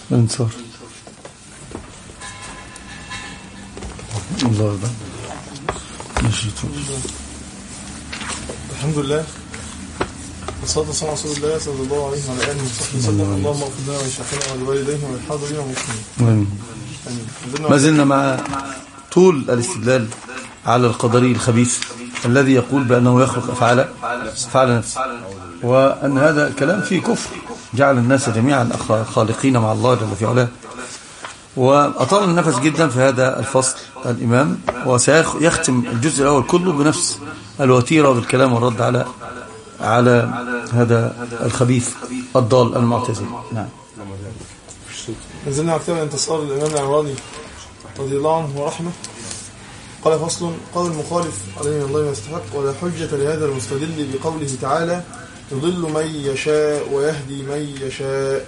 انصار الله ده ماشي. الحمد لله والصلاة والسلام على رسول الله صلى الله عليه وعلى آله وصحبه وسلم. اللهم اغفر لنا ولشيخنا ولوالديه وللحاضرين والمسلمين. ما زلنا مع طول الاستدلال على القدري الخبيث الذي يقول بأنه يخلق أفعال نفسه، وأن هذا الكلام فيه كفر، جعل الناس جميعا خالقين مع الله جل في علاه. وأطال النفس جدا في هذا الفصل الإمام، وسيختم الجزء الأول كله بنفس الوتيرة بالكلام والرد على هذا الخبيث الضال المعتزلي. نعم. نزلنا على كتاب انتصار الإمام العمراني رضي الله عنه ورحمه. قال فصل: قال المخالف عليه من الله ما يستحق ولا حجة لهذا المستدل بقوله تعالى: يضل من يشاء ويهدي من يشاء.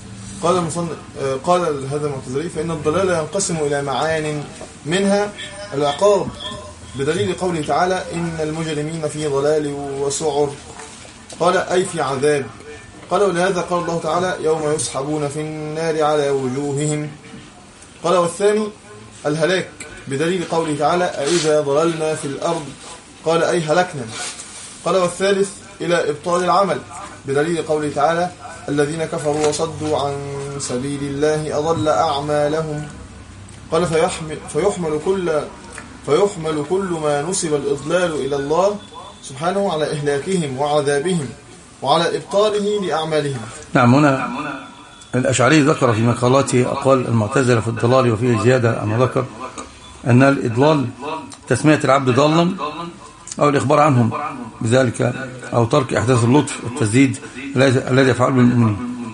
قال هذا المعتزلي: فإن الضلال ينقسم إلى معان، منها العقاب بدليل قوله تعالى: إن المجرمين في ضلال وسعر. قال: أي في عذاب. قال: ولهذا قال الله تعالى: يوم يسحبون في النار على وجوههم. قال: والثاني الهلاك بدليل قوله تعالى: أإذا ضللنا في الأرض. قال: أي هلكنا. قال: والثالث إلى إبطال العمل بدليل قوله تعالى: الذين كفروا وصدوا عن سبيل الله أضل أعمالهم. قال: فيحمل كل ما نسب الإضلال إلى الله سبحانه على إهلاكهم وعذابهم وعلى إبطاله لأعمالهم. نعم. هنا الأشعري ذكر في مقالاته أقوال المعتزلة في الضلال، وفيه زيادة أما ذكر أن الإضلال تسمية العبد ضالا أو الإخبار عنهم بذلك، أو ترك إحداث اللطف والتسديد الذي يفعله المؤمنين.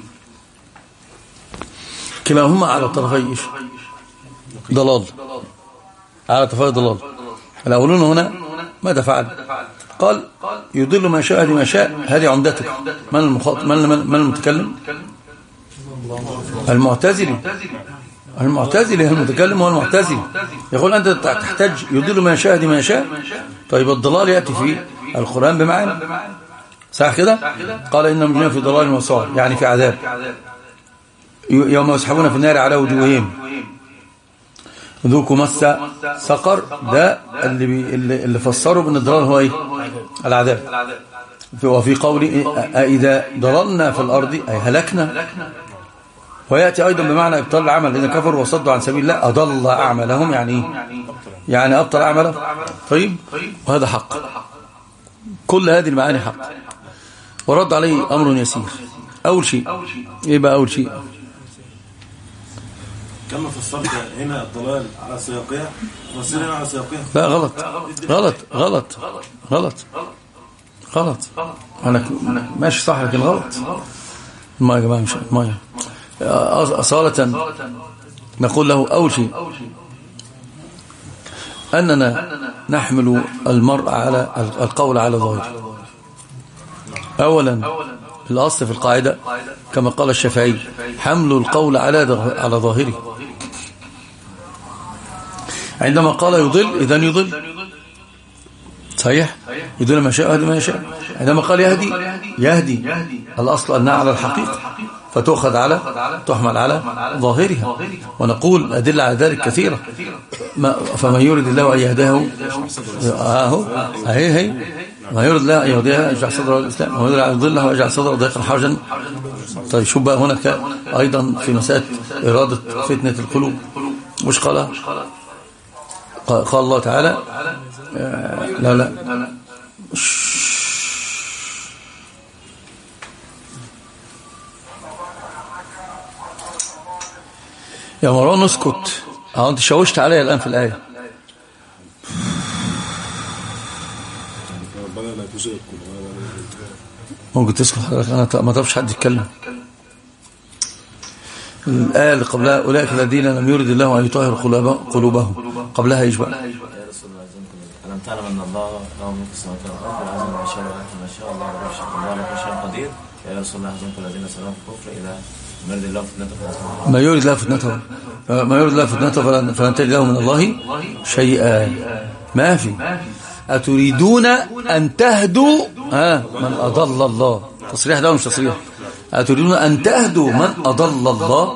كلاهما على طرفي ضلال، على طرفي ضلال. الأولون هنا ماذا فعل؟ قال: يضل ما شاء ما شاء. هذه عمدتك. من المتكلم؟ المعتزلي. المتكلم هو المعتزلي. يقول أنت تحتاج يضل ما يشاء ما يشاء. طيب الضلال يأتي في القرآن بمعنى صح كده؟ قال: إن المجرمين في ضلال وسعر، يعني في عذاب. يوم يسحبون في النار على وجوههم ذوقوا مس سقر. ده اللي فسروا بأن الضلال هو ايه؟ العذاب. وفي قوله: إذا ضللنا في الأرض أي هلكنا. ويأتي أيضا بمعنى إبطال العمل، إذا كفروا وصدوا عن سبيل الله أضل أعمالهم، يعني يعني أبطل أعمالهم. طيب، وهذا حق. كل هذه المعاني حق، ورد عليه أمر يسير. أول شيء إيه بقى؟ أول شيء كما فسرت هنا الضلال على سياقها، فسر هنا على سياقها. لا، غلط. أنا ماشي صح، لكن غلط. ما يا جماعة، مش ما أصالة نقول له: أول شيء أننا نحمل المرء على القول على ظاهره. أولا الأصل في القاعدة كما قال الشافعي: حمل القول على ظاهره. عندما قال يضل، إذن يضل صحيح، يضل ما شاء ويهدي ما يشاء. عندما قال يهدي الأصل أنها على الحقيقة، فتؤخذ تحمل على ظاهرها. ونقول أدل على ذلك كثيرة. فمن يريد الله أن يهديه هي ما يريد الله أن يهديه يجعل صدره الإسلام، ومن يريد أن يضله ويجعل صدره ضيقا حرجا. طيب شوف بقى هناك أيضا في مسألة إرادة فتنة القلوب، مش قال الله تعالى: لا يا مروان اسكت. انت شوشت عليا الآن في الآية. ممكن تسكت حضرتك؟ أنا ما تعرفش حد يتكلم. الآية اللي قبلها: أولئك الذين لم يرد الله أن يطهر قلوبهم. قبلها يجبأ: ألم تعلم أن الله له ملك السماوات والأرض يعلم ما يشاء ويحكم ما يشاء الله على كل شيء قدير. يا رسول الله أحزنك الذين سلموا في الكفر إلى ما يريد الله فتنته فلن تجد له من الله شيئا. ما في. أتريدون أن تهدوا من أضل الله. تصريح ده مش تصريح. أتريدون أن تهدوا من أضل الله.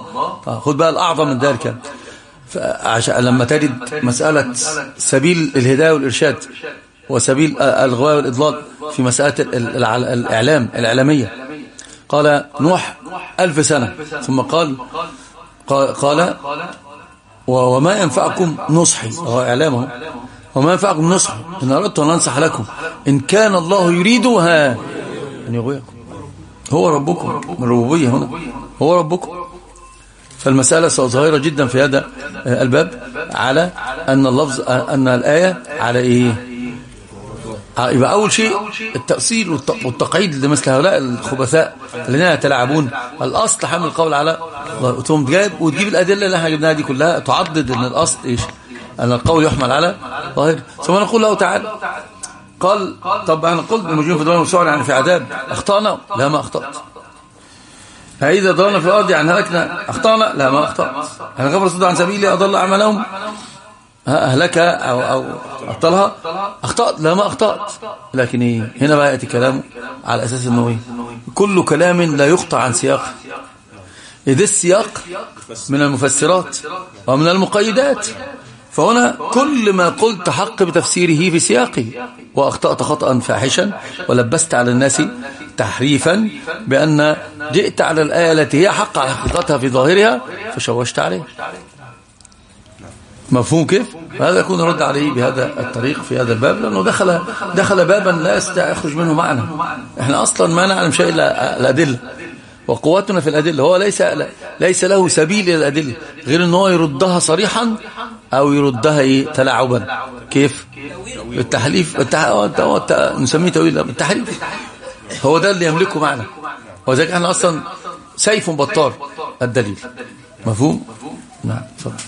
خد بقى الأعظم من ذلك، عشان لما تجد مسألة سبيل الهداية والإرشاد وسبيل الغواية والإضلال في مسألة الإعلامية. قال نوح 1000 سنة ثم قال وما ينفعكم نصحي، هو إعلامه، وما ينفعكم نصحي إن أردت أن أنصح لكم إن كان الله يريدها أن يغويكم. هو ربكم من الربوبية هنا، هو ربكم. فالمسألة ظاهرة جدا في هذا الباب على أن اللفظ أن الآية على إيه؟ يبقى أول شيء التأصيل والتقعيد لمثل هؤلاء الخبثاء الذين يتلاعبون. الأصل حمل القول على الله، ثم جاب وتجيب الأدلة اللي احنا جبناها دي كلها تعضد أن الأصل إيش؟ أن القول يحمل على ظاهر. ثم نقول له تعالى قال طب أنا قلت المجنون في ضلال والسعر يعني في عذاب، أخطأنا؟ لا ما أخطأت. فإذا ضللنا في الأرض يعني هلكنا، أخطأنا؟ لا ما أخطأت. أنا غفر صد عن سبيلي أضل أعمالهم أهلك أو أبطلها، أخطأت؟ لا ما أخطأت. لكن إيه؟ هنا بقى يأتي كلامه على أساس أنه إيه؟ كل كلام لا يقطع عن سياق، إذ السياق من المفسرات ومن المقيدات. فهنا كل ما قلت حق بتفسيره في سياقه، وأخطأت خطأ فاحشا ولبست على الناس تحريفا بأن جئت على الآية التي هي حق على حقيقتها في ظاهرها فشوشت عليه. مفهوم كيف؟ هذا يكون رد عليه بهذا الطريق في هذا الباب، لأنه دخل بابا لا يخرج منه معنى. احنا أصلا ما نعلم شيء إلا الأدلة، وقوتنا في الأدلة. هو ليس له سبيل إلى الأدلة غير أنه يردها صريحا أو يردها تلاعبا. كيف؟ التحليف نسميه تأويل التحريف، هو ده اللي يملكه معنى. وذلك احنا أصلا سيف بطار الدليل. مفهوم؟ نعم.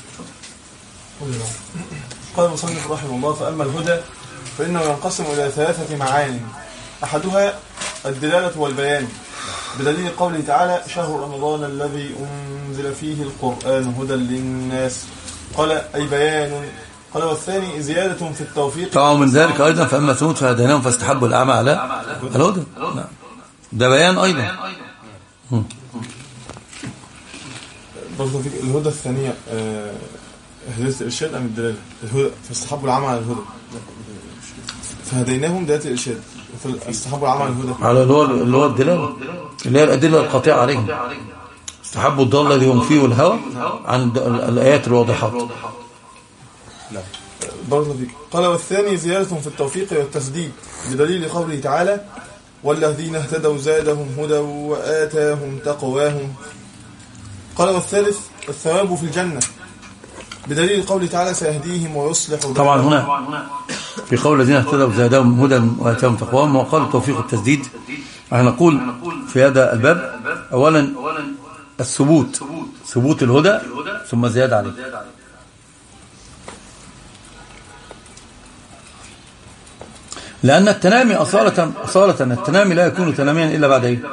قال المصنف رحمه الله: فأما الهدى فإنه ينقسم إلى 3 معاني، أحدها الدلالة والبيان، بدليل قوله تعالى: شهر رمضان الذي أنزل فيه القرآن هدى للناس. قال أي بيان. قال والثاني زيادة في التوفيق. طبعا من ذلك أيضا فأما ثمود فهديناهم فاستحبوا الأعمى على الهدى. نعم. ده بيان أيضا. برضه الهدى الثانية هداية الإرشاد أم الدلالة؟ الهدى فاستحبوا العمل على الهدى، فهديناهم دلالة الإرشاد، فاستحبوا العمل على الهدى على اللي هو الدلالة اللي هي الأدلة القاطعة عليهم. استحبوا الضال الذي هم فيه والهوى عن الآيات الواضحات. برضه قال والثاني زيادة في التوفيق والتسديد، بدليل قوله تعالى: والذين اهتدوا زادهم هدى وآتاهم تقواهم. قال والثالث الثواب في الجنة، بدليل قوله تعالى: سيهديهم ويصلح. طبعا هنا في قول الذين اهتدوا زادهم هدى وآتاهم تقواهم، وقال التوفيق والتسديد. نقول في هذا الباب أولا ثبوت الهدى ثم زيادة عليه. لأن التنامي أصالة التنامي لا يكون تناميا إلا بعد إيه؟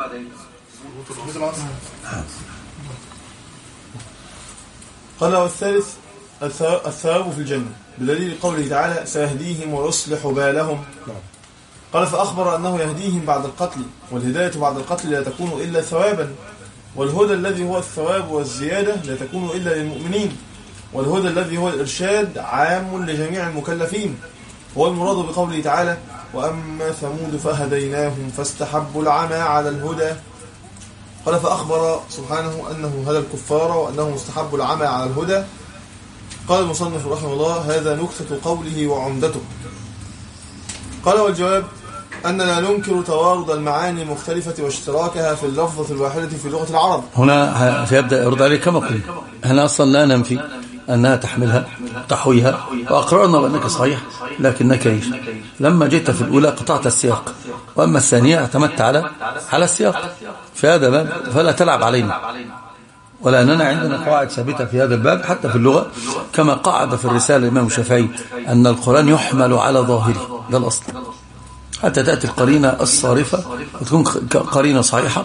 قال والثالث الثواب في الجنة، بدليل قوله تعالى: سيهديهم ويصلح بالهم. قال فأخبر أنه يهديهم بعد القتل، والهداية بعد القتل لا تكون إلا ثوابا، والهدى الذي هو الثواب والزيادة لا تكون إلا للمؤمنين، والهدى الذي هو الإرشاد عام لجميع المكلفين. هو المراد بقوله تعالى: وأما ثمود فهديناهم فاستحبوا العمى على الهدى. قال فأخبر سبحانه أنه هدى الكفار وأنهم استحبوا العمى على الهدى. قال المصنف رحمه الله: هذا نكتة قوله وعمدته. قال والجواب أننا لا ننكر توارد المعاني المختلفة واشتراكها في اللفظة الواحدة في لغة العرب. هنا سيبدأ يرد عليه كما قلنا، احنا أصلا لا ننفي أنها تحملها تحويها، وأقررنا بأنك صحيح، لكنك إيش؟ لما جئت في الأولى قطعت السياق، وأما الثانية اعتمدت على السياق في هذا الباب، فلا تلعب علينا. ولأننا عندنا قواعد ثابتة في هذا الباب حتى في اللغة، كما قاعد في الرسالة الإمام الشافعي أن القرآن يحمل على ظاهره، ده الأصل، حتى تأتي القرينة الصارفة وتكون قرينة صحيحة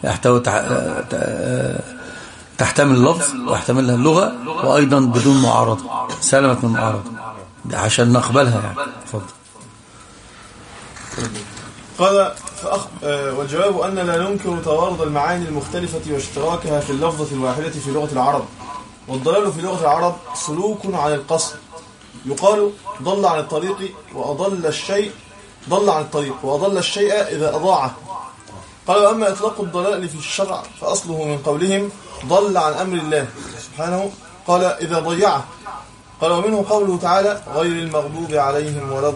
تحتمل اللفظ ويحتملها اللغة، وأيضا بدون معارضة، سلمة من معارضة، عشان نقبلها يعني. تفضل. قال والجواب أن لا ننكر توارد المعاني المختلفة واشتراكها في اللفظة الواحدة في لغة العرب. والضلال في لغة العرب سلوك عن القصد، يقال ضل عن الطريق وأضل الشيء، ضل عن الطريق وأضل الشيء إذا أضاعه. قال: وأما إطلاق الضلال في الشرع فأصله من قولهم ضل عن أمر الله سبحانه، قال إذا ضيعه. قال: ومنه قوله تعالى غير المغضوب عليهم ولا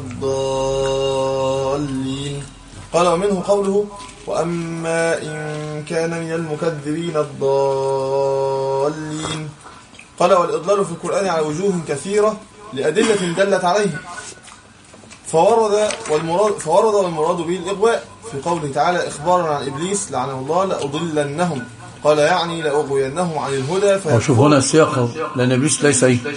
الضالين. قال: ومنه قوله وأما إن كان من المكذبين الضالين. قال: والإضلال في القرآن على وجوه كثيرة لأدلة دلت عليه، فورد والمراد به الإغواء في قوله تعالى إخبارا عن إبليس لعنه الله لأضلنهم، قال يعني لأغوينهم عن الهدى. وشوف هنا السياق، لأن إبليس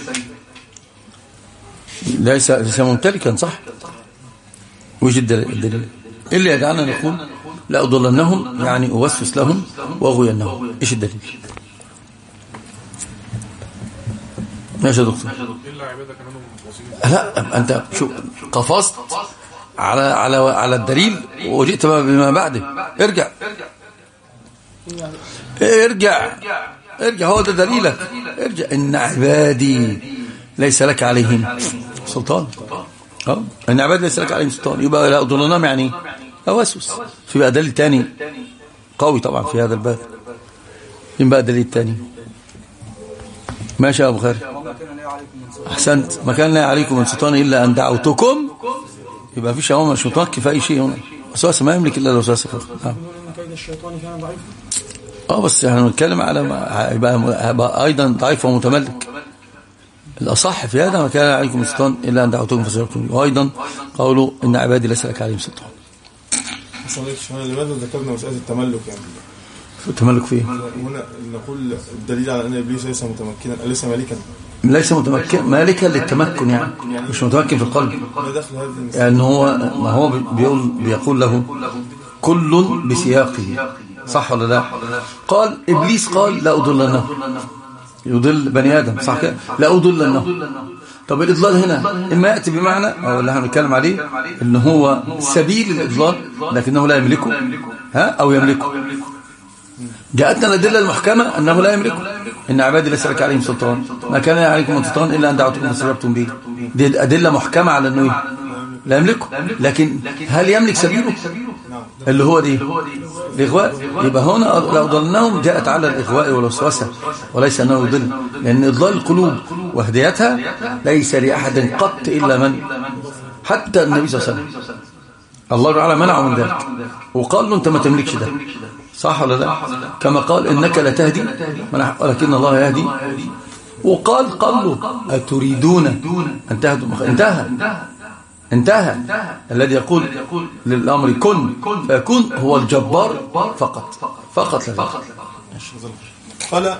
ليس ممتلكا، صح؟ وجد الدليل اللي يجعلنا نقول لأضلنهم يعني أوسوس لهم وأغوينهم. إيش الدليل؟ ماشي يا دكتور. لا أنت شو قفزت على الدليل وجئت بما بعده. ارجع هو ده دليلك. ارجع. إن عبادي ليس لك عليهم سلطان. إن عبادي ليس لك عليهم سلطان، يبقى لا أضلنهم يعني أوسوس. في بقى دليل تاني قوي طبعا في هذا الباب. يبقى دليل تاني. ماشي يا أبو خالد. أحسنت. ما كان لا عليكم من سلطان إلا أن دعوتكم. يبقى في شيء مش متوقف في أي شيء هنا. وسواسة ما يملك إلا الوسواسة فقط. كيد الشيطان كان ضعيفا. بس احنا بنتكلم على يبقى أيضا ضعيف ومتملك. الأصح في هذا ما كان عليكم من سلطان إلا أن دعوتكم فاستجبتم. وأيضا قولوا إن عبادي ليس لك عليهم سلطان. لماذا ذكرنا مسألة التملك يعني؟ التملك فيه هنا نقول الدليل على أن إبليس ليس متمكنا، ليس مالكا. ليس متمكن، مالكا للتمكن يعني مش متمكن في القلب. ما دخل هذه يعني ما هو بيقول له كل بسياقه، صح ولا لا؟ قال إبليس قال لا أضلنه، يضل بني آدم، صح كده؟ لا أضلنه. طب الإضلال هنا إما يأتي بمعنى أو اللي هنتكلم عليه إن هو سبيل الإضلال لكنه لا يملكه، أو يملكه. جاءتنا الأدلة المحكمة أنه لا يملكه. إن عبادي ليس لك عليهم سلطان، ما كان عليكم سلطان إلا أن دعوتكم فاستجبتم به. دي أدلة محكمة على أنه لا يملكه. لكن هل يملك سبيله اللي هو دي الإغواء؟ يبقى هنا لأضلنهم جاءت على الإغواء والوسوسة وليس أنه يضل، لأن إضلال القلوب وهديتها ليس لأحد قط إلا من حتى النبي صلى الله عليه وسلم الله تعالى منعه من ذلك وقال له أنت ما تملكش ده، صح ولا لا؟ كما قال إنك لا تهدي ولكن الله يهدي. وقال له أتريدون أن تهدوا؟ انتهى. الذي يقول للأمر كن فيكون هو الجبار فقط لا. قال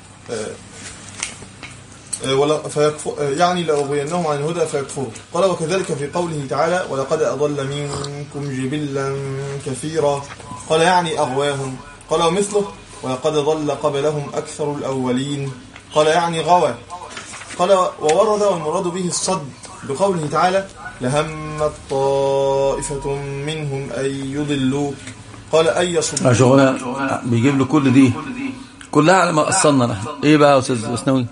يعني لأغوينهم عن الهدى فيكفروا. قال وكذلك في قوله تعالى ولقد أضل منكم جبلا كثيرا، قال يعني أغواهم. قال ومثله ولقد ضل قبلهم أكثر الأولين، قال يعني غوى. قال وورد والمراد به الصد بقوله تعالى لهمت طائفة منهم أن يضلوك، قال أي يصدوك. شغلنا بيجيب له كل دي كلها على ما أصلنا نحن. إيه بقى يا أستاذ اسنوي؟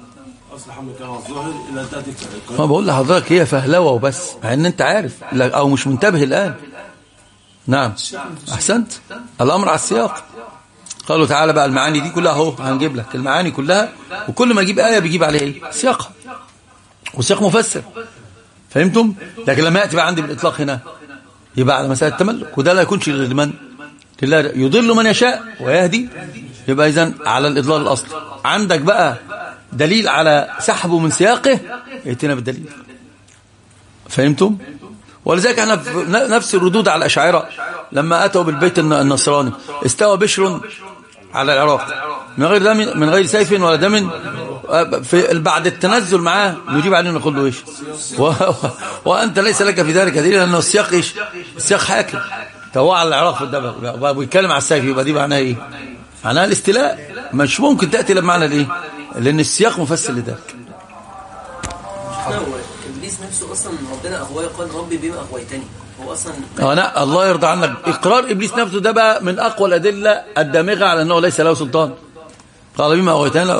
ما بقول لحضرتك هي فهلوة وبس، مع ان انت عارف او مش منتبه الان. نعم احسنت. الامر على السياق. قالوا تعالى بقى المعاني دي كلها اهو هنجيب لك المعاني كلها، وكل ما يجيب آية بيجيب عليها ايه؟ سياقها، وسياق مفسر. فهمتم؟ لكن لما يأتي بقى عندي بالاطلاق هنا يبقى على مسألة التملك، وده لا يكونش لمن لله، يضل من يشاء ويهدي. يبقى اذن على الاضلال الاصل. عندك بقى دليل على سحبه من سياقه، ائتنا بالدليل. فهمتم؟ ولذلك احنا نفس الردود على الأشاعرة لما أتوا بالبيت النصراني. استوى بشر على العراق من غير سيف ولا دم، بعد التنزل معاه نجيب عليه نقول له ايش؟ وأنت ليس لك في ذلك دليل، لأنه السياق ايش؟ السياق حاكم. فهو على العراق في الدبل ويتكلم على السيف، يبقى دي معناها ايه؟ معناها الاستيلاء. مش ممكن تأتي بمعنى الايه؟ لأن السياق مفسر لذلك. إبليس نفسه أصلا ربنا أغواه، قال ربي بما أغويتني، هو اصلا أنا الله يرضى عنك، إقرار إبليس نفسه ده بقى من أقوى الأدلة الدامغة على أنه ليس له سلطان. قال بما أغويتنا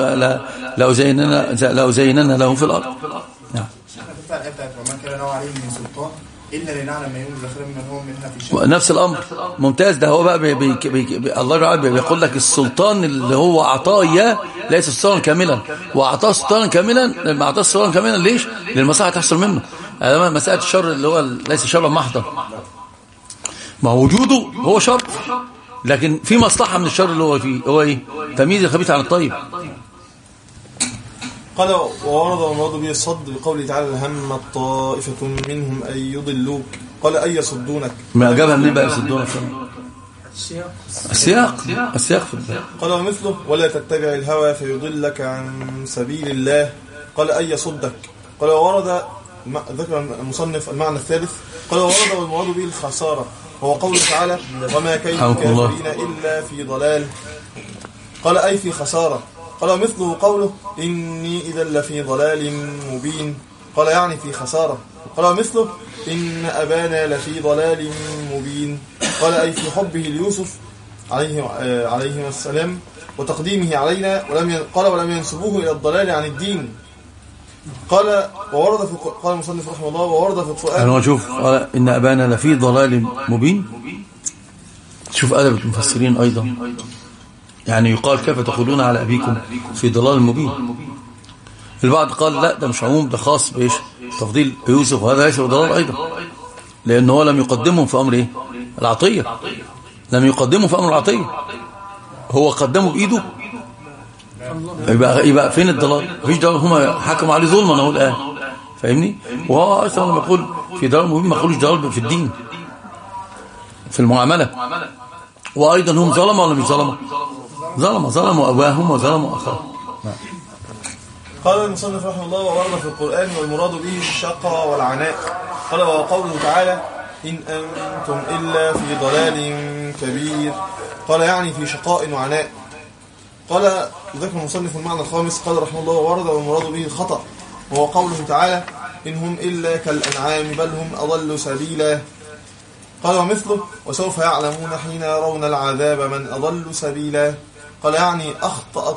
لأزينن لهم في الأرض. نعم. وما كان له عليهم من سلطان إلا لنعلم ما يؤمن بالآخرة ممن هو منها في شك. نفس الأمر ممتاز. ده هو بقى الله تعالى بيقول لك السلطان اللي هو أعطاه إياه ليس سلطانا كاملا، وأعطاه سلطانا كاملا. لما أعطاه سلطانا كاملا ليش؟ للمصلحة تحصل منه. هذا مسألة الشر اللي هو ليس شرا محضا، ما وجوده هو شر، لكن في مصلحة من الشر اللي هو فيه. هو إيه؟ تمييز الخبيث عن الطيب. قال وورد المراد به الصد بقوله تعالى هم طائفة منهم أن يضلوك، قال أن يصدونك. ما أجابها منين بقى يصدونك؟ السياق في الباب. قال ومثله ولا تتبع الهوى فيضلك عن سبيل الله، قال أن يصدك. قال وورد ذكر المصنف المعنى الثالث، قال وورد والمراد به الخسارة، وهو قوله تعالى وما كيد الكافرين إلا في ضلال، قال أي في خسارة. قال ومثله قوله إني إذا لفي ضلال مبين، قال يعني في خسارة. قال ومثله إن أبانا لفي ضلال مبين، قال أي في حبه ليوسف عليه السلام وتقديمه علينا، ولم ينسبوه إلى الضلال عن الدين. قال قال المصنف رحمه الله وورد في القرآن. أنا شوف قال إن أبانا لفي ضلال مبين. شوف أدب المفسرين أيضا، يعني يقال كيف تقولون على أبيكم في ضلال مبين. البعض قال لا ده مش عموم، ده خاص بإيش؟ تفضيل يوسف، وهذا ليس ضلال أيضا، لأنه هو لم يقدمهم في أمر إيه؟ العطية. لم يقدموا في أمر العطية، هو قدمه بإيده. يبقى فين الضلال؟ مفيش ضلال، هم حكموا عليه ظلما أهو الآن، فاهمني؟ وهو أصلا لما يقول في ضلال مبين ما يقولوش ضلال في الدين، في المعاملة. وأيضا هم ظلموا ولا مش ظلموا؟ ظلموا أباهم وظلموا أخاهم. قال المصنف رحمه الله وورد في القرآن والمراد به الشقاء والعناء. قال وقوله تعالى إن أنتم إلا في ضلال كبير، قال يعني في شقاء وعناء. قال ذكر المصنف المعنى الخامس، قال رحمه الله وورد والمراد به الخطأ، وهو قوله تعالى إن هم إلا كالأنعام بل هم أضل سبيلا. قال ومثله وسوف يعلمون حين يرون العذاب من أضل سبيلا، قال يعني أخطأ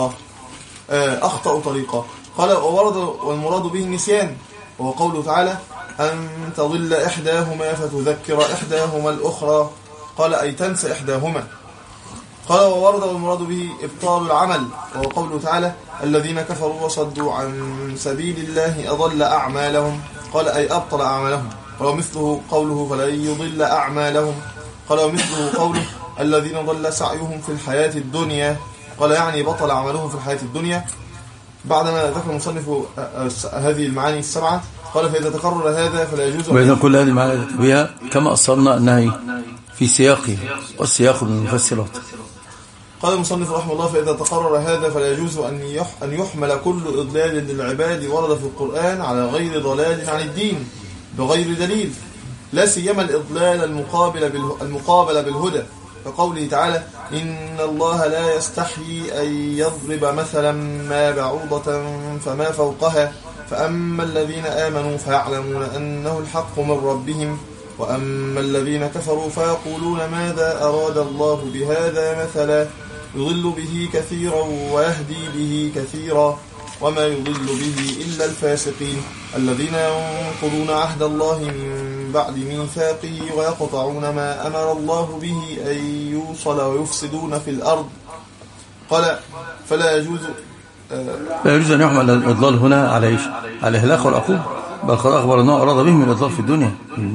طريقا. قال وورد والمراد به النسيان، وهو قوله تعالى أن تضل إحداهما فتذكر إحداهما الأخرى، قال أي تنسى إحداهما. قال وورد والمراد به إبطال العمل، وهو قوله تعالى الذين كفروا وصدوا عن سبيل الله أضل أعمالهم، قال أي أبطل أعمالهم. قال ومثله قوله فلن يضل أعمالهم، قال ومثله قوله الذين ضل سعيهم في الحياة الدنيا، قال يعني بطل عملهم في الحياة الدنيا. بعدما ذكر المصنف هذه المعاني السبعة قال فإذا تكرر هذا فلا يجوز. وإذا كل هذه المعاني بها كما أصلنا أنها في سياقه، والسياق من المفسرات. قال المصنف رحمه الله فإذا تقرر هذا فلا يجوز أن يحمل كل إضلال للعباد ورد في القرآن على غير ضلال عن الدين بغير دليل، لا سيما الإضلال المقابل بالهدى، كقوله تعالى إن الله لا يستحيي أن يضرب مثلا ما بعوضة فما فوقها فأما الذين آمنوا فيعلمون أنه الحق من ربهم وأما الذين كفروا فيقولون ماذا أراد الله بهذا مثلا يضل به كثيرا ويهدي به كثيرا وما يضل به إلا الفاسقين الذين ينقضون عهد الله من بعد ميثاقه ويقطعون ما أمر الله به أن يوصل ويفسدون في الأرض. قال فلا يجوز أن يحمل الإضلال هنا على إيش؟ على الإهلاك والعقوبة، بل قد أخبر أنه أراد بهم الإضلال في الدنيا،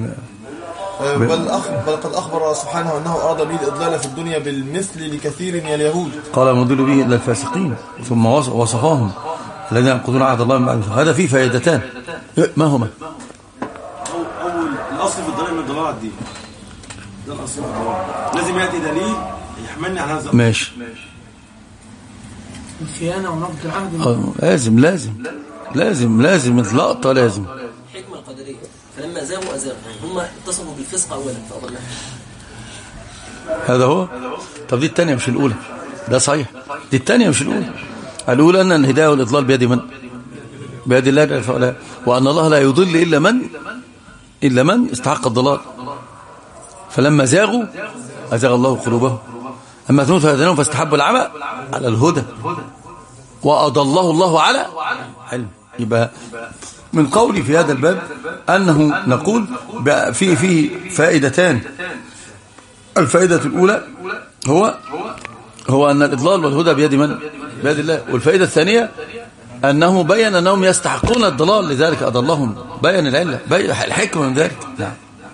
بل قد أخبر سبحانه أنه أراد به الإضلال في الدنيا بالمثل لكثير من اليهود. قال مضل به إلا الفاسقين، ثم وصفهم الذين ينقضون عهد الله من بعد. هذا فيه فائدتان، ما هما؟ أول الأصل في الضلال من الضلال على الدين، ده الأصل في الضلال، لازم يأتي دليل يحملني على هذا. ماشي. الخيانة ونقض العهد لازم اللقطة لازم. الحكمة القدرية فلما أزاغوا هم اتصفوا بالفسق أولا فأضلهم. هذا هو. طب دي الثانية مش الأولى، ده صحيح، دي الثانية مش الأولى أن الهداية والإضلال بيد من؟ بيد الله، وأن الله لا يضل إلا من إلا من استحق الضلال. فلما زاغوا أزاغ الله قلوبهم. أما ثمود فهديناهم فاستحبوا العمى على الهدى وأضله الله على علم. يبقى من قولي في هذا الباب أنه نقول فيه فائدتان. الفائدة الأولى هو أن الإضلال والهدى بيد من؟ بيد الله. والفائدة الثانية أنه بيّن أنهم يستحقون الضلال لذلك أضلهم. بيّن العلة، بيّن الحكمة من ذلك. نعم.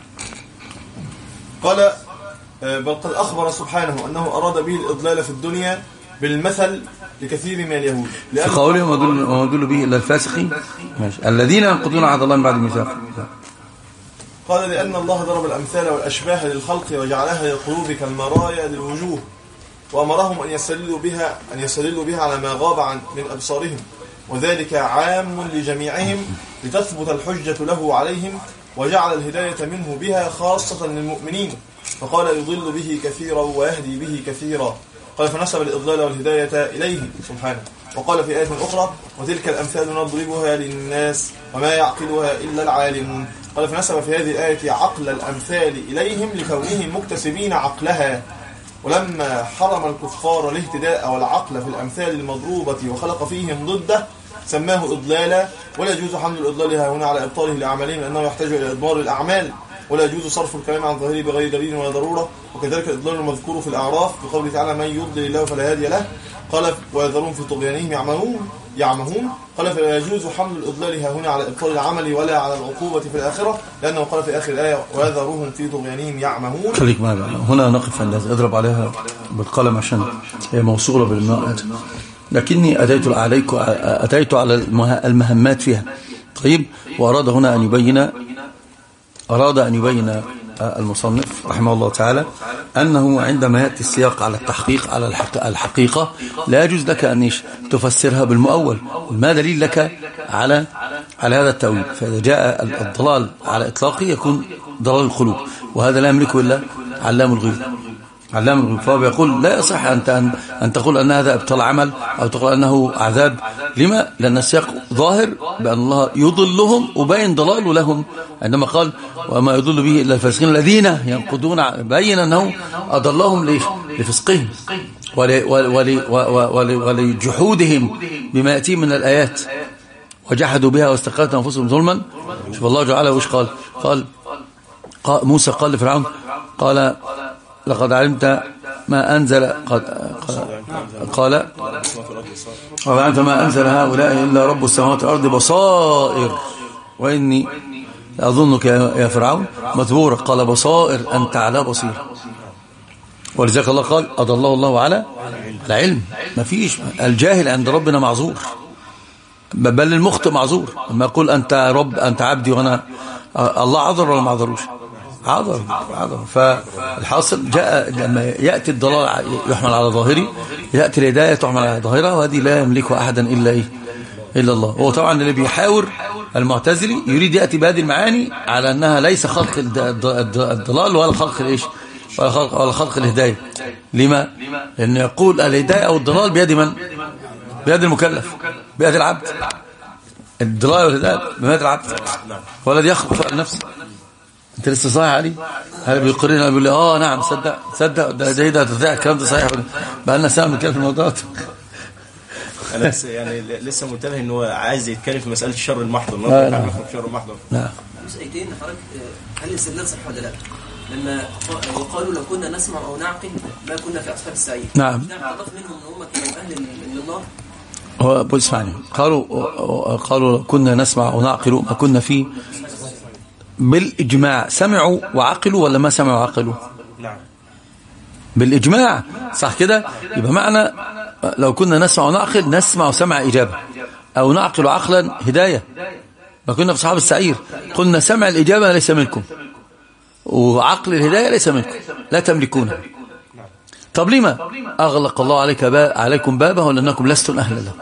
قال بل قد أخبر سبحانه أنه أراد به الإضلال في الدنيا بالمثل لكثير من اليهود في قوله وما يدل به إلا الفاسقين الذين ينقضون عهد الله من بعد ميثاقه. قال لأن الله ضرب الأمثال والأشباه للخلق وجعلها للقلوب كالمرايا للوجوه وأمرهم أن يستدلوا بها على ما غاب من أبصارهم، وذلك عام لجميعهم لتثبت الحجة له عليهم، وجعل الهداية منه بها خاصة للمؤمنين، فقال يضل به كثيرا ويهدي به كثيرا. قال فنسب الإضلال والهداية إليه سبحانه. وقال في آية أخرى وتلك الأمثال نضربها للناس وما يعقلها إلا العالمون. قال فنسب في هذه الآية عقل الأمثال إليهم لكونهم مكتسبين عقلها، ولما حرم الكفار الاهتداء والعقل في الأمثال المضروبة وخلق فيهم ضده سماه إضلالا. ولا يجوز حمل الإضلال هنا على إبطاله لأعمالهم لأنه يحتاج إلى إضمار الأعمال، ولا يجوز صرف الكلام عن ظاهره بغير دليل ولا ضرورة. وكذلك الإضلال المذكور في الأعراف بقوله تعالى من يضلل الله فلا هادي له. قال ويذرون في طغيانهم يعمهون. قال فلا يجوز حمل الإضلال هنا على إبطال العمل ولا على العقوبة في الآخرة، لأنه قال في آخر الآية ويذرهم في طغيانهم يعمهون. خليك معنا هنا نقف عند هذا. اضرب عليها بالقلم عشان هي موصولة بالماء، لكني أتيت على المهمات فيها. طيب. وأراد هنا أن يبين المصنف رحمه الله تعالى أنه عندما يأتي السياق على التحقيق على الحقيقة لا يجوز لك أن تفسرها بالمؤول. ما دليل لك على هذا التأويل؟ فإذا جاء الضلال على إطلاقه يكون ضلال القلوب، وهذا لا يملكه إلا علام الغيوب. فهو يقول لا يصح أن تقول أن هذا ابطال عمل أو تقول أنه عذاب. لما؟ لأن السياق ظاهر بأن الله يضلهم وبين ضلال لهم، عندما قال وما يضل به إلا الفاسقين الذين ينقضون، بين أنه أضلهم لفسقهم ولجحودهم بما يأتي من الآيات وجحدوا بها واستقلت أنفسهم ظلما. شوف الله جعله وش قال موسى قال لفرعون قال لقد علمت ما أنزل قال وعلمت ما أنزل هؤلاء إلا رب السماوات والأرض بصائر وإني أظنك يا فرعون مثبورا. قال بصائر أنت على بصير. ولذلك الله قال أضله الله على العلم. ما فيش الجاهل عند ربنا معذور، بل المخطئ معذور. لما يقول أنت رب أنت عبدي وأنا الله عذر ولا ما عذروش؟ عذر. فالحاصل جاء لما يأتي الضلال يحمل على ظاهري، يأتي الهداية تحمل على ظاهرها، وهذه لا يملكها أحدا إلا الله. هو طبعا اللي بيحاور المعتزلي يريد يأتي بهذه المعاني على أنها ليس خلق الضلال ولا خلق الإيش ولا خلق الهداية. لما؟ لأنه يقول الهداية أو الضلال بيد من؟ بيد المكلف، بيد العبد. الضلال والهداية بيد العبد، هو الذي يخلق نفسه. انت لسه صحيح علي؟ هل بيقررنا بيقول لي نعم صدق ده الكلام ده صحيح. بقى لنا ساعه بنتكلم في الموضوع ده. انا يعني لسه منتبه ان هو عايز يتكلم في مساله الشر المحض. الله تعالى في الشر المحض. نعم. مسألتين حضرتك، هل الاستدلال صح ولا لا؟ لما وقالوا لو كنا نسمع او نعقل ما كنا في اصحاب السعير. نعم. تعرف منهم ان هم كانوا اهل النار. هو اسمعني، قالوا لو كنا نسمع او نعقل ما كنا في. بالإجماع سمعوا وعقلوا ولا ما سمعوا وعقلوا؟ نعم بالإجماع صح كده. يبقى معنى لو كنا نسمع ونعقل نسمع وسمع إجابة أو نعقل عقلا هداية. ما كنا في صحاب السعير قلنا سمع الإجابة ليس منكم وعقل الهداية ليس منكم، لا تملكونه. طب لما أغلق الله عليكم بابه لأنكم لستم أهلا له؟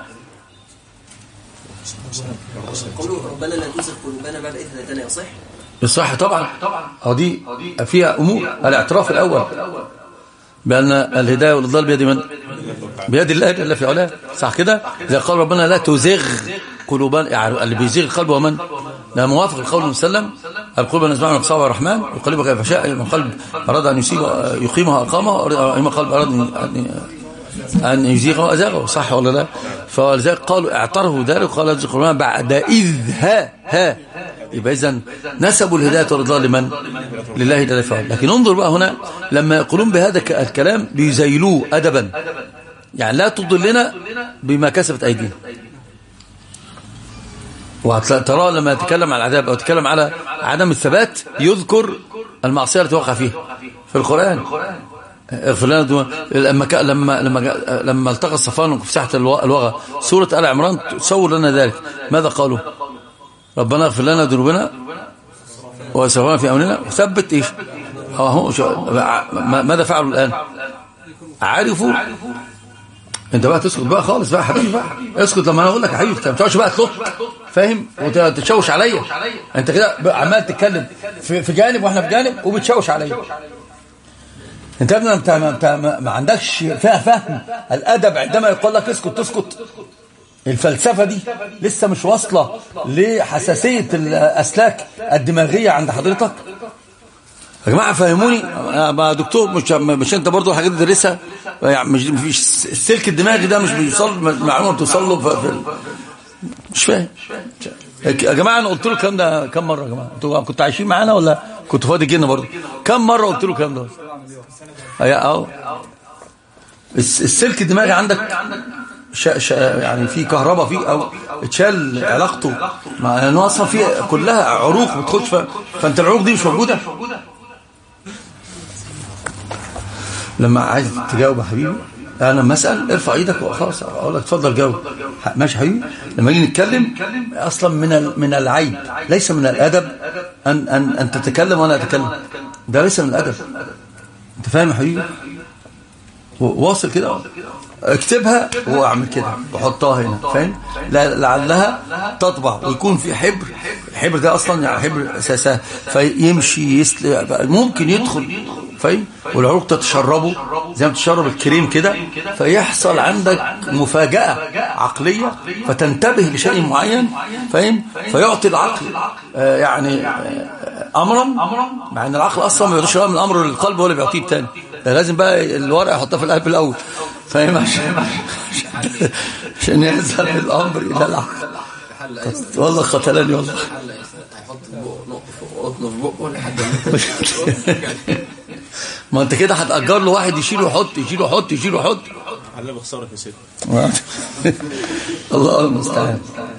قولوا ربنا لا تزغ قلوبنا بعد إذ هديتنا. يصح؟ يصح طبعا. دي فيها أمور. الاعتراف الأول بأن الهداية والضلال بيد من؟ بيد الله جل في علاه. صح كده. إذا قال ربنا لا تزغ قلوبنا، يعني اللي بيزغ القلب ومن؟ لا موافق القول المسلم القلوب نزعها من أصابع الرحمن يقلبها كيف شاء. من قلب أراد أن يقيمها أقامها، أما قلب أراد أن يزيغها أزاغه، صح ولا لا؟ فلذلك قالوا اعترفوا ذلك، قال القرآن بعد إذ ها يبقى إذن نسبوا الهداية والرضا لمن؟ لله جل وعلا. لكن انظر بقى هنا لما يقولون بهذا الكلام بيزيلوه أدبا، يعني لا تضلنا بما كسبت أيدينا. وترى لما يتكلم على العذاب أو يتكلم على عدم الثبات يذكر المعصية التي وقع فيها في القرآن. اغفر لنا لما التقى الصفان في ساحة الوغى، سورة آل عمران تصور لنا ذلك. ماذا قالوا؟ ربنا اغفر لنا ذنوبنا واسرافنا في امرنا وثبت ايش؟ ماذا فعلوا الان؟ عرفوا. انت بقى تسكت بقى خالص بقى حبيبي بقى، اسكت لما انا اقول لك يا حبيبي، ما تقعدش بقى تلط، فاهم؟ وتتشوش عليا. انت كده عمال تتكلم في جانب واحنا في جانب وبتشوش عليا. انت يا ابني انت ما عندكش فهم الادب عندما يقول لك اسكت تسكت. الفلسفة دي لسه مش واصلة لحساسية الأسلاك الدماغية عند حضرتك يا جماعة. فهموني يا دكتور، مش انت برضو الحاجات دي تدرسها يعني؟ مش السلك الدماغي ده مش بيوصل معلومة بتوصل له مش فاهم يا جماعة. انا قلت له الكلام ده كم مرة يا جماعة؟ انتوا كنتوا عايشين معانا ولا كنتوا فاضي جينا برضو؟ كم مرة قلت له الكلام ده؟ اهو السلك الدماغي عندك يعني في كهرباء فيه او اتشال علاقته مع انه اصلا فيه كلها عروق بتخش فانت العروق دي مش موجوده. لما عايز تجاوب يا حبيبي انا لما اسال ارفع ايدك وخلاص اقول لك اتفضل جاوب. ماشي حبيبي. لما نيجي نتكلم اصلا من العيب ليس من الادب ان تتكلم وانا اتكلم، ده ليس من الادب. انت فاهم يا حبيبي؟ واصل كده، اكتبها واعمل كده وحطها هنا، فاهم؟ لعلها تطبع ويكون في حبر. الحبر ده اصلا يعني حبر اساسا فيمشي ممكن يدخل، فاهم؟ والعروق تتشربه زي ما تشرب الكريم كده، فيحصل عندك مفاجأة عقلية فتنتبه لشيء معين، فاهم؟ فيعطي العقل يعني امرا، مع ان العقل اصلا ما بيعطيش من الامر للقلب، هو اللي بيعطيه الثاني. لازم بقى الورقه يحطها في القلب الاول، فاهم؟ عشان ينزل الامر الى العقل. والله قتلني والله. هيحط قطن في بقه لحد ما انت كده هتأجر له واحد يشيله يحط على بخسارك يا سيدي. الله المستعان.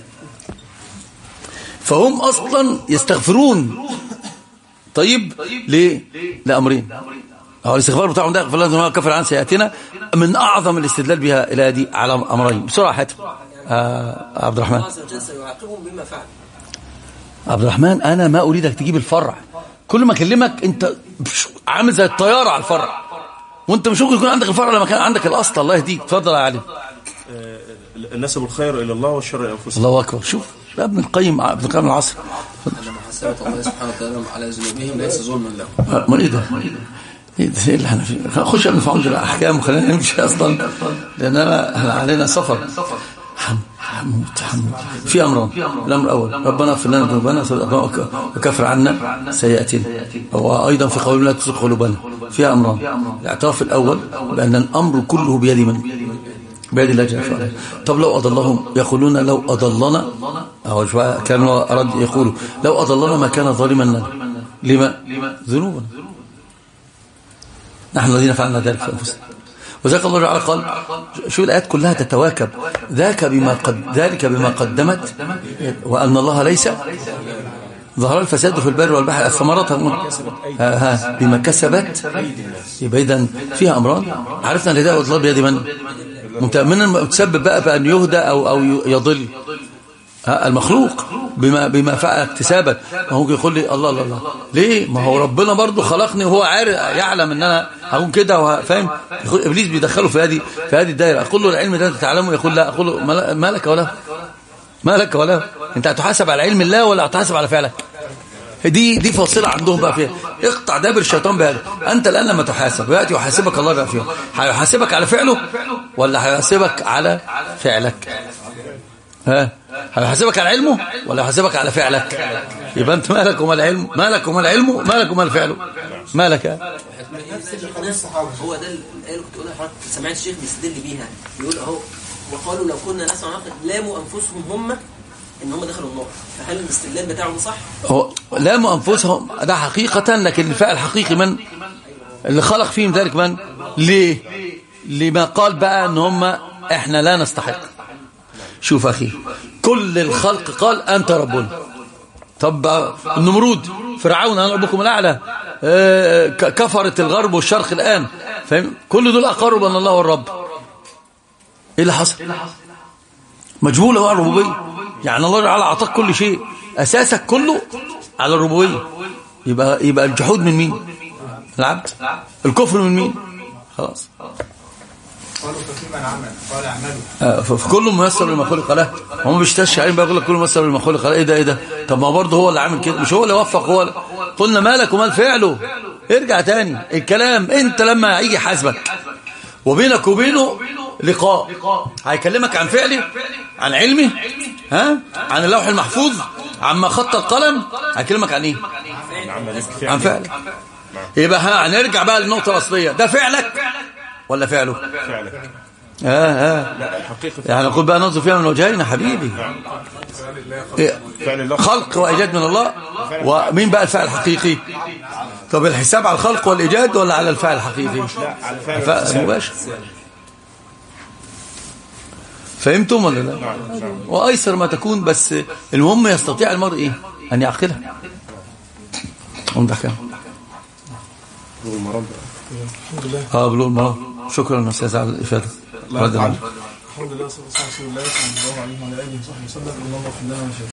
فهم اصلا يستغفرون. طيب ليه؟ لامرين. هو الاستغفار بتاعهم ده فلازم كفر عن سيئاتنا من اعظم الاستدلال بها الى دي على امرين. بسرعه حاتم. عبد الرحمن. الله عز وجل سيعاقبهم بما فعل. عبد الرحمن انا ما اريدك تجيب الفرع. كل ما اكلمك انت عامل زي الطياره على الفرع، وانت مش ممكن يكون عندك الفرع لما كان عندك الاصل. الله يهديك. اتفضل يا علي. النسب الخير الى الله والشر الى انفسهم. الله اكبر. شوف ابن القيم العصر لما حسبت الله سبحانه وتعالى على ذنوبهم ليس ظلما لهم. ما ايه ده اللي احنا فيه؟ خش في عمد الاحكام وخلينا نمشي اصلا، لاننا احنا علينا سفر. حمود في امران. الامر الاول ربنا اغفر لنا ذنوبنا وكفر عنا سيئاتنا، وايضا في قول لا تزغ قلوبنا فيها امران. الاعتراف الاول بان الامر كله بيد من؟ بيد الله جل وعلا. طب لو اضلهم يقولون لو اضلنا، او كانوا اراد يقولوا لو اضلنا ما كان ظالما لنا. لما؟ ذنوبنا نحن الذين فعلنا ذلك في انفسنا. وذلك الله تعالى قال، شو الآيات كلها تتواكب، ذلك بما قدمت وأن الله ليس ظهر الفساد في البر والبحر الثمرات بما كسبت. يبقى إذن فيها أمران. عرفنا الهداية والضلال بيد من؟ من تسبب بقى بأن يهدى أو يضل المخلوق بما فعل اكتسابا. ما هو يقول لي الله ليه؟ ما هو ربنا برضو خلقني وهو عارف يعلم ان انا هكون كده، فاهم؟ ابليس بيدخله في هذه الدائره. اقول له العلم ده انت تعلمه؟ يقول لا. اقول له ما لك ولا انت هتحاسب على علم الله ولا هتحاسب على فعلك؟ دي فاصله عندهم بقى فيها. اقطع دابر الشيطان بهذا. انت الان لما تحاسب وياتي يحاسبك الله بقى فيها، هيحاسبك على فعله ولا هيحاسبك على فعلك؟ ها هيحاسبك على علمه ولا هيحاسبك على فعلك؟ يبقى انت مالك وما العلم، مالك وما العلم، مالك وما الفعل، مالك. هو ده الآية اللي كنت بقولها لحضرتك، سمعت الشيخ بيستدل بيها، بيقول اهو وقالوا لو كنا نسمع ونعقل لاموا انفسهم هم ان هم دخلوا النار، فهل الاستدلال بتاعه ده صح؟ هو لاموا انفسهم ده حقيقة، لكن الفعل الحقيقي من اللي خلق فيهم ذلك؟ من؟ ليه؟ لما قال بقى ان هم احنا لا نستحق. شوف اخي، كل الخلق قال انت ربنا. طب النمرود، فرعون انا ربكم الاعلى، كفرت الغرب والشرق الان، فاهم؟ كل دول اقروا بان الله هو الرب. ايه اللي حصل؟ مجهول هو الربوبيه، يعني الله تعالى اعطاك كل شيء، اساسك كله على الربوبيه. يبقى الجحود من مين؟ العبد. الكفر من مين؟ خلاص. قالوا ففيما نعمل قال اعملوا، فكله ميسر لما خلق له. هم بيشتش عليهم بقى يقول لك كله ميسر لما خلق له. ايه ده؟ طب ما برضه هو اللي عامل كده، مش هو اللي وفق؟ هو قلنا مالك ومال فعله. ارجع تاني الكلام، انت لما يجي حاسبك وبينك وبينه لقاء، هيكلمك عن فعله، عن علمه، عن اللوح المحفوظ، عما خط القلم، هيكلمك عن ايه؟ عن فعله. يبقى هنرجع بقى للنقطه الاصليه، ده فعلك ولا فعله؟ فعلك. لا حقيقة. يعني نقول بقى ننظر فيها من وجهين يا حبيبي، خلق وإيجاد من الله، ومين بقى الفعل الحقيقي؟ طب الحساب على الخلق والإيجاد ولا على الفعل الحقيقي؟ لا على الفعل المباشر. فهمتم ولا لا؟ وأيسر ما تكون، بس المهم يستطيع المرء إيه؟ أن يعقلها. امدح الحمد لله. بلوغ المرام. شكرا أستاذ على الإفادة. الحمد لله والصلاة والسلام على رسول الله صلى الله عليه وعلى آله وصحبه وسلم. اللهم اغفر لنا